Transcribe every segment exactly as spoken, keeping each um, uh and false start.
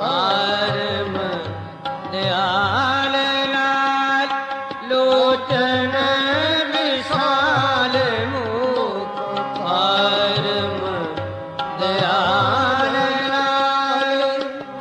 परम दयाल लाल लोचन विशाल मुख परम दयाल लाल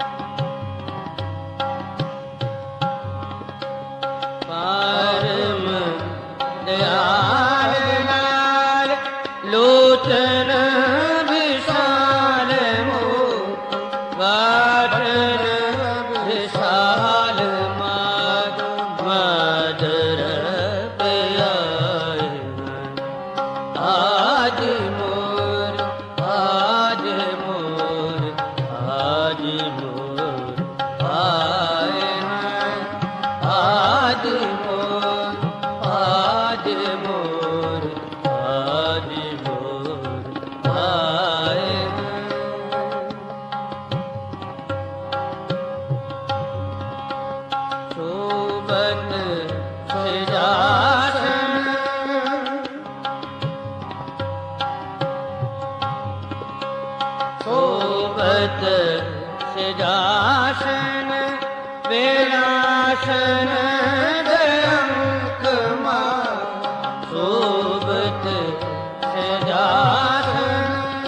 परम दयाल लाल लोचन विशाल मुख गाठन विशाल माद मदर प्याय आज मोर आज मोर आज मोर आए हैं आज मोर आज मोर आज मोर आए हैं शोभत सिंहासन शोभत सिंहासन विलासन दयंक मां शोभत सिंहासन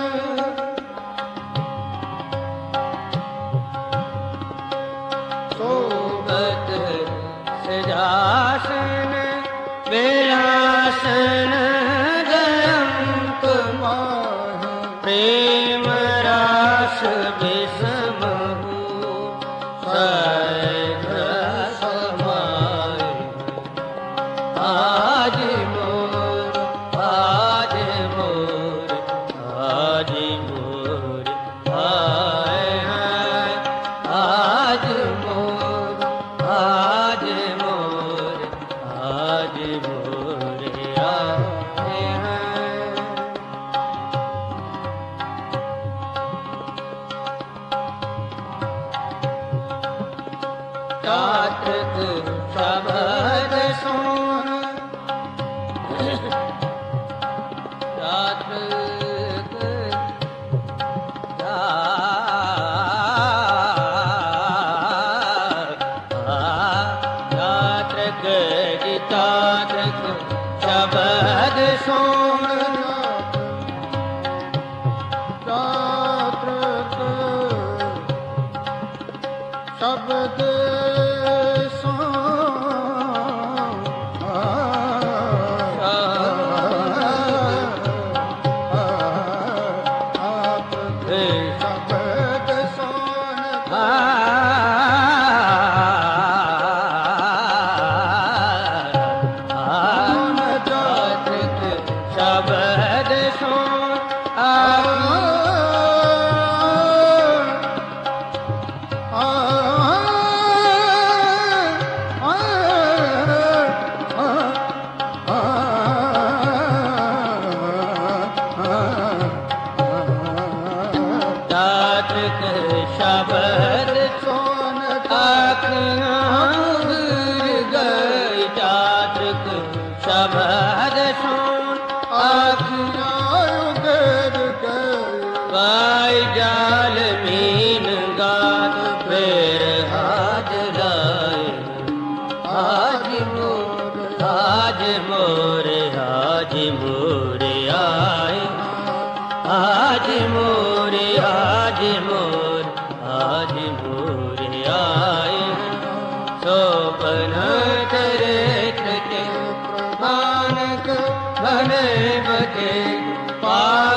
शोभत सिंहासन विलासन दयंक मां प्रेम रास विषमहु सहज समाय आज मोर आज मोर आज मोर आए हैं आज मोर आज मोर आज मोर आए हैं चातक शब्द सुन चातक चातक चातक शब्द सुन चातक शब्द शब्द सोन आँख गई चातक शब्द सुन आँख गिर गई पाई जाल मीन गात फिर हाथ लाए आज मोर आज मोर आज मोर आए आज मोर आज मोर आज मोर आए शोभन चरित्र के मानक बने बजे पा